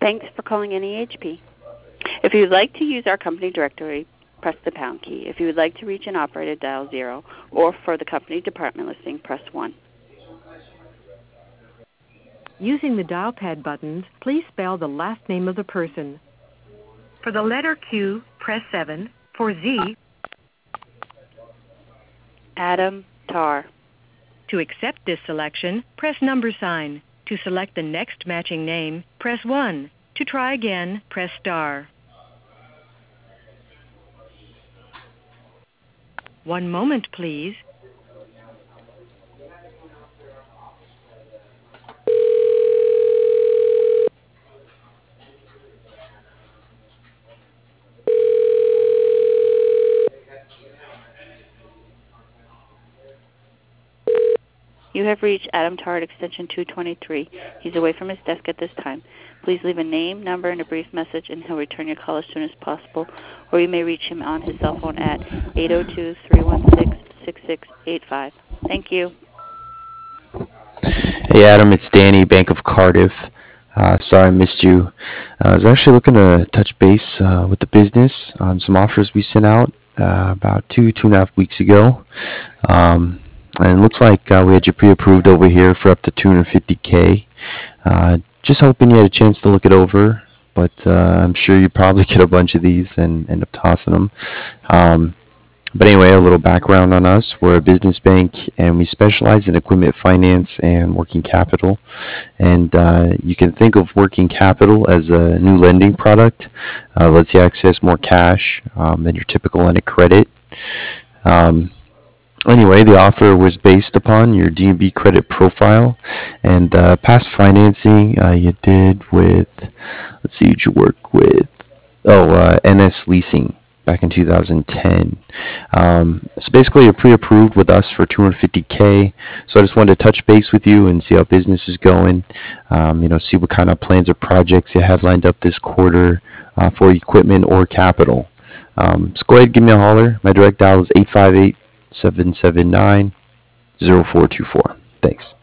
Thanks for calling NEHP. If you would like to use our company directory, press the pound key. If you would like to reach an operator, dial 0, or for the company department listing, press 1. Using the dial pad buttons, please spell the last name of the person. For the letter Q, press 7. For Z, Adam Tar. to accept this selection, press $sign. To select the next matching name, press 1. To try again, press star. One moment, please. You have reached Adam Tar at extension 223. He's away from his desk at this time. Please leave a name, number, and a brief message, and he'll return your call as soon as possible, or you may reach him on his cell phone at 802-316-6685. Thank you. Hey Adam, it's Danny, Bank of Cardiff. Sorry I missed you. I was actually looking to touch base with the business on some offers we sent out about 2.5 weeks ago. And it looks like we had you pre-approved over here for up to $250K. Just hoping you had a chance to look it over, but I'm sure you probably get a bunch of these and end up tossing them. But anyway, a little background on us. We're a business bank, and we specialize in equipment finance and working capital. And you can think of working capital as a new lending product. Lets you access more cash than your typical line of credit. Anyway, the offer was based upon your D&B credit profile and past financing you did with, let's see, who'd you work with? NS Leasing back in 2010. So basically, you're pre-approved with us for $250K. So I just wanted to touch base with you and see how business is going. See what kind of plans or projects you have lined up this quarter for equipment or capital. So go ahead and give me a holler. My direct dial is 858-779-0424. Thanks.